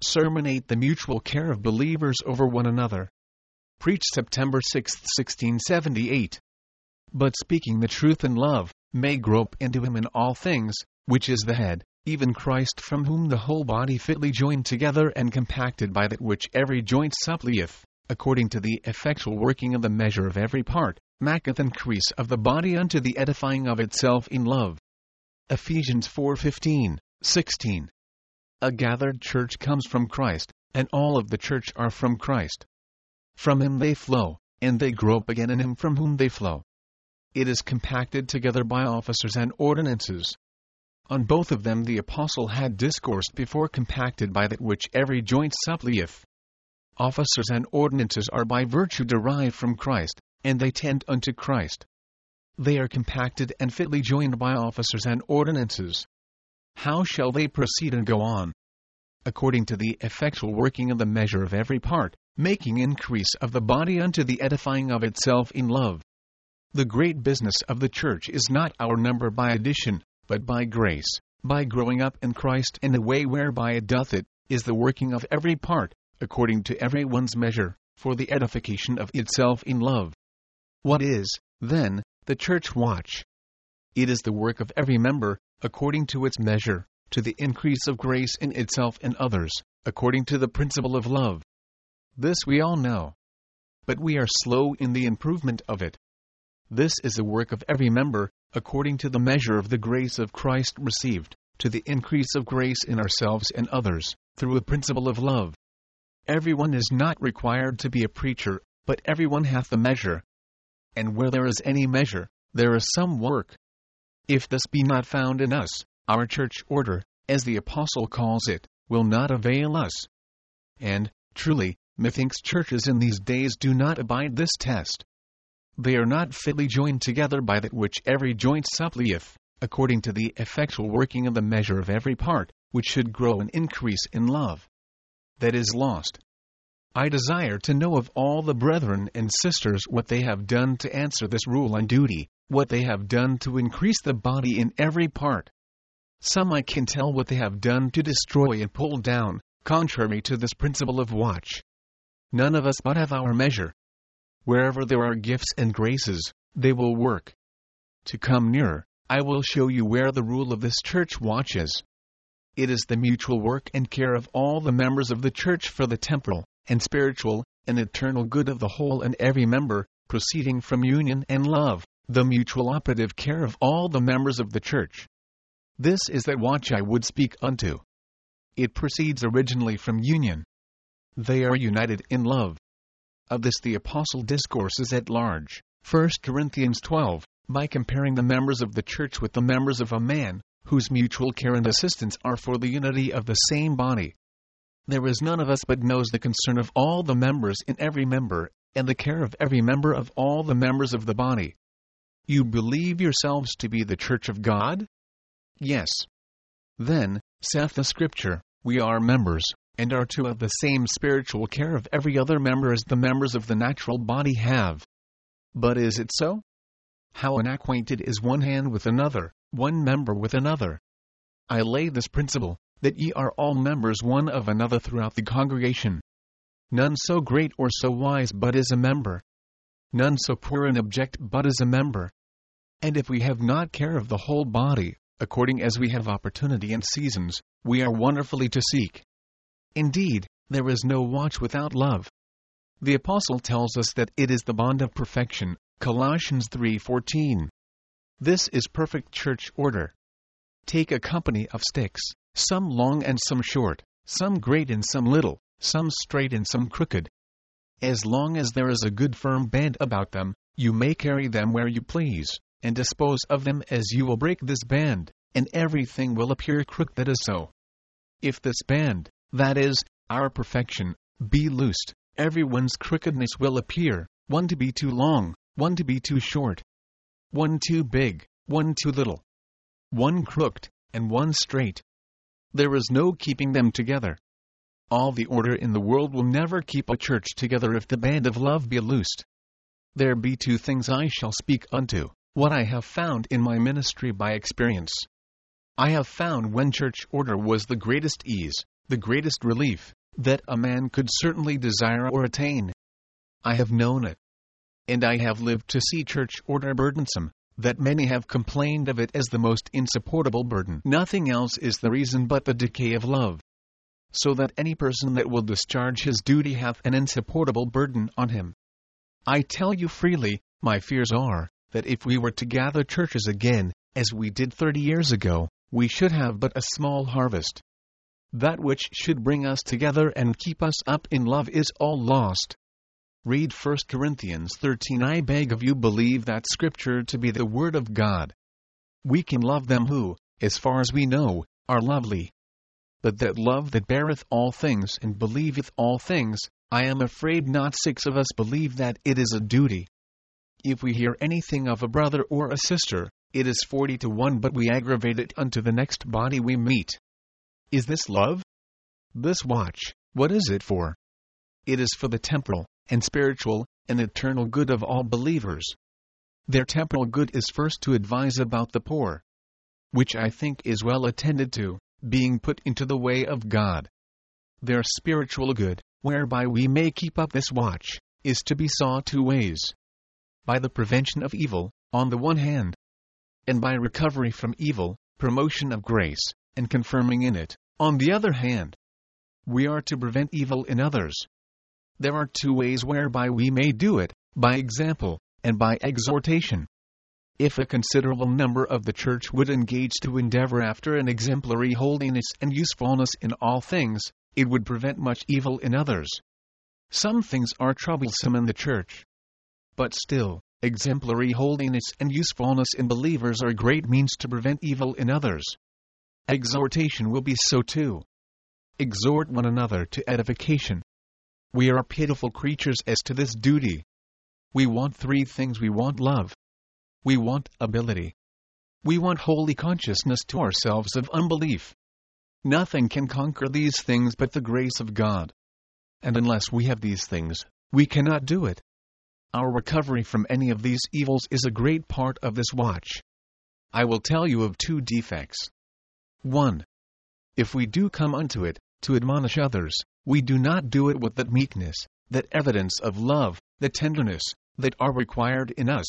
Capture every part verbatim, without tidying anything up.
Sermonate the mutual care of believers over one another. Preached September sixth, sixteen seventy-eight. But speaking the truth in love, may grope into him in all things, which is the head, even Christ, from whom the whole body fitly joined together and compacted by that which every joint supplieth, according to the effectual working of the measure of every part, maketh increase of the body unto the edifying of itself in love. Ephesians four fifteen, sixteen. A gathered church comes from Christ, and all of the church are from Christ. From him they flow, and they grope again in him from whom they flow. It is compacted together by officers and ordinances. On both of them the apostle had discoursed before, compacted by that which every joint supplieth. Officers and ordinances are by virtue derived from Christ, and they tend unto Christ. They are compacted and fitly joined by officers and ordinances. How shall they proceed and go on? According to the effectual working of the measure of every part, making increase of the body unto the edifying of itself in love. The great business of the church is not our number by addition, but by grace, by growing up in Christ in the way whereby it doth it, is the working of every part, according to every one's measure, for the edification of itself in love. What is, then, the church watch? It is the work of every member, according to its measure, to the increase of grace in itself and others, according to the principle of love. This we all know. But we are slow in the improvement of it. This is the work of every member, according to the measure of the grace of Christ received, to the increase of grace in ourselves and others, through a principle of love. Everyone is not required to be a preacher, but everyone hath the measure. And where there is any measure, there is some work. If this be not found in us, our church order, as the apostle calls it, will not avail us. And, truly, methinks churches in these days do not abide this test. They are not fitly joined together by that which every joint supplieth, according to the effectual working of the measure of every part, which should grow and increase in love. That is lost. I desire to know of all the brethren and sisters what they have done to answer this rule and duty, what they have done to increase the body in every part. Some I can tell what they have done to destroy and pull down, contrary to this principle of watch. None of us but have our measure. Wherever there are gifts and graces, they will work. To come nearer, I will show you where the rule of this church watches. It is the mutual work and care of all the members of the church for the temporal, and spiritual, and eternal good of the whole and every member, proceeding from union and love, the mutual operative care of all the members of the church. This is that watch I would speak unto. It proceeds originally from union. They are united in love. Of this the apostle discourses at large, First Corinthians twelve, by comparing the members of the church with the members of a man, whose mutual care and assistance are for the unity of the same body. There is none of us but knows the concern of all the members in every member, and the care of every member of all the members of the body. You believe yourselves to be the church of God? Yes. Then, saith the Scripture, we are members, and are to have the same spiritual care of every other member as the members of the natural body have. But is it so? How unacquainted is one hand with another, one member with another? I lay this principle, that ye are all members one of another throughout the congregation. None so great or so wise but is a member. None so poor and abject but is a member. And if we have not care of the whole body, according as we have opportunity and seasons, we are wonderfully to seek. Indeed, there is no watch without love. The apostle tells us that it is the bond of perfection, Colossians three fourteen. This is perfect church order. Take a company of sticks, some long and some short, some great and some little, some straight and some crooked. As long as there is a good firm band about them, you may carry them where you please, and dispose of them as you will break this band, and everything will appear crooked that is so. If this band, that is, our perfection, be loosed, everyone's crookedness will appear, one to be too long, one to be too short, one too big, one too little, one crooked, and one straight. There is no keeping them together. All the order in the world will never keep a church together if the band of love be loosed. There be two things I shall speak unto, what I have found in my ministry by experience. I have found when church order was the greatest ease, the greatest relief that a man could certainly desire or attain. I have known it. And I have lived to see church order burdensome, that many have complained of it as the most insupportable burden. Nothing else is the reason but the decay of love. So that any person that will discharge his duty hath an insupportable burden on him. I tell you freely, my fears are, that if we were to gather churches again, as we did thirty years ago, we should have but a small harvest. That which should bring us together and keep us up in love is all lost. Read First Corinthians thirteen. I beg of you, believe that Scripture to be the Word of God. We can love them who, as far as we know, are lovely. But that love that beareth all things and believeth all things, I am afraid not six of us believe that it is a duty. If we hear anything of a brother or a sister, it is forty to one, but we aggravate it unto the next body we meet. Is this love? This watch, what is it for? It is for the temporal, and spiritual, and eternal good of all believers. Their temporal good is first to advise about the poor, which I think is well attended to, being put into the way of God. Their spiritual good, whereby we may keep up this watch, is to be sought two ways. By the prevention of evil, on the one hand, and by recovery from evil, promotion of grace, and confirming in it, on the other hand. We are to prevent evil in others. There are two ways whereby we may do it, by example, and by exhortation. If a considerable number of the church would engage to endeavor after an exemplary holiness and usefulness in all things, it would prevent much evil in others. Some things are troublesome in the church. But still, exemplary holiness and usefulness in believers are great means to prevent evil in others. Exhortation will be so too. Exhort one another to edification. We are pitiful creatures as to this duty. We want three things. We want love. We want ability. We want holy consciousness to ourselves of unbelief. Nothing can conquer these things but the grace of God. And unless we have these things, we cannot do it. Our recovery from any of these evils is a great part of this watch. I will tell you of two defects. one. If we do come unto it, to admonish others, we do not do it with that meekness, that evidence of love, that tenderness, that are required in us.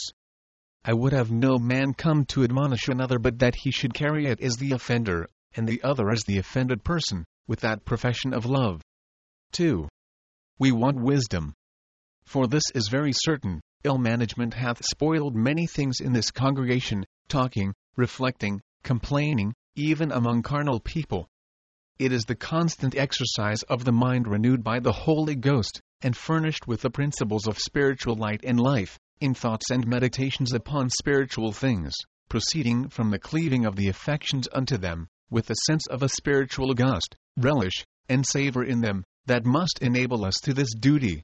I would have no man come to admonish another but that he should carry it as the offender, and the other as the offended person, with that profession of love. two. We want wisdom. For this is very certain, ill management hath spoiled many things in this congregation, talking, reflecting, complaining, even among carnal people. It is the constant exercise of the mind renewed by the Holy Ghost, and furnished with the principles of spiritual light and life, in thoughts and meditations upon spiritual things, proceeding from the cleaving of the affections unto them, with the sense of a spiritual gust, relish, and savor in them, that must enable us to this duty.